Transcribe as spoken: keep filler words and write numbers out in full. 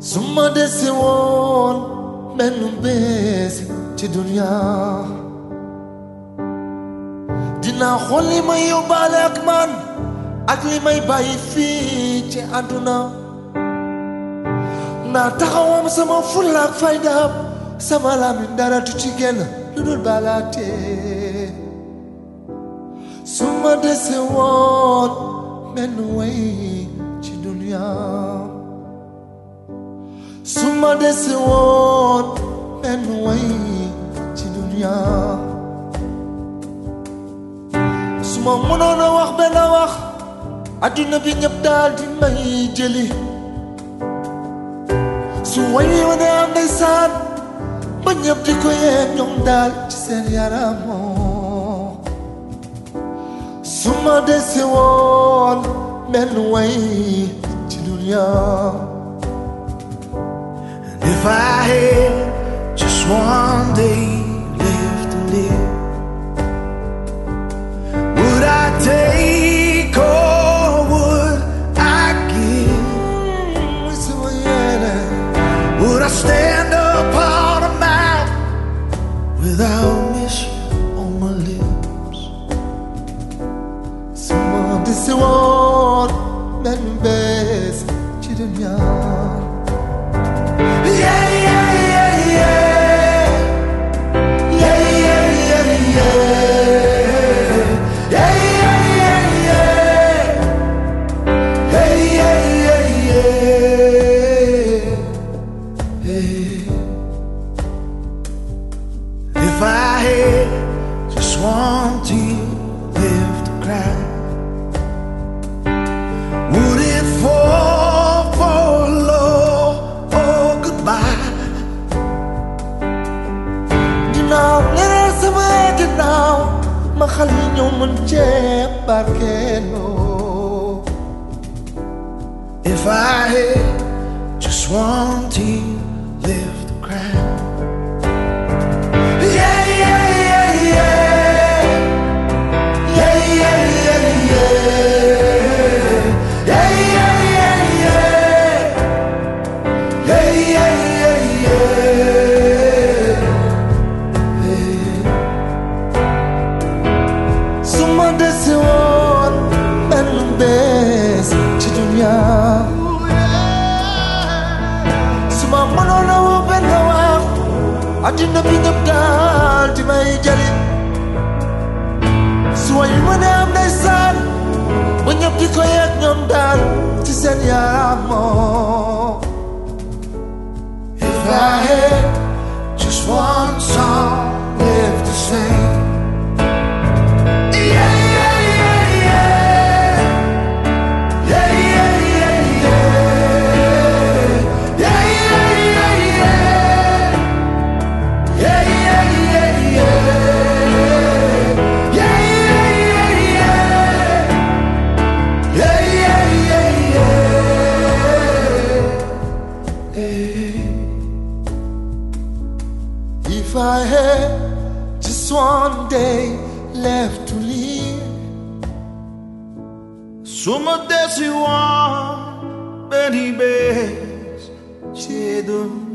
suma dese woon benn bés ci dunya dinaa xool li may yóbbaale ak man ak li may bàyyi fii ci àdduna naa taxawam sama fulla ak faydaam sama làmmiñ dara tu ci génn lu dul balaate suma dese woon benn way ci dunya suma dese woon benn way ci dunya suma mënoon a wax benn wax adduna bi ñëpp daal di may jëli su way wi wane am ndeysaan ba ñëpp di ko yéeg ñoom daal ci seen yaramoo suma dese woon benn way ci dunya. If I had just one day left to live, would I take or would I give? Would I stand up on a mountain without mission on my lips? Suma dese woon benn bés ci dunya. Yeah, yeah, yeah, yeah. Yeah, yeah, yeah, yeah. Yeah, yeah, yeah, yeah. Yeah, yeah, yeah, yeah. Hey. If I had just one tear left to cry, would it fall for love or goodbye? Ginnaaw leeral sama ginnaaw ma xal yi ñëw mën cee barkeeloo. If I had just one tear left to cry. Yeah, yeah, yeah, yeah. Yeah, yeah, yeah, yeah. Yeah, yeah, yeah, yeah. Yeah, yeah, yeah, yeah. Suma dese woon benn bés ci dunya. Suma mënoon a woo benn wax adduna bi ñëpp daal di may jëli su way wi wane am ndeysaan ba ñëpp di ko yëg ñoom daal ci seen yaramoo. If I had just one song left to sing. Yeah, yeah, yeah, yeah. Yeah, yeah, yeah, yeah. Yeah, yeah, yeah, yeah. Yeah, yeah, yeah, yeah. Yeah, yeah, yeah, yeah. Yeah, yeah, yeah, yeah. Hey. If I had just one day left to live, Suma dese woon benn bés ci dunya.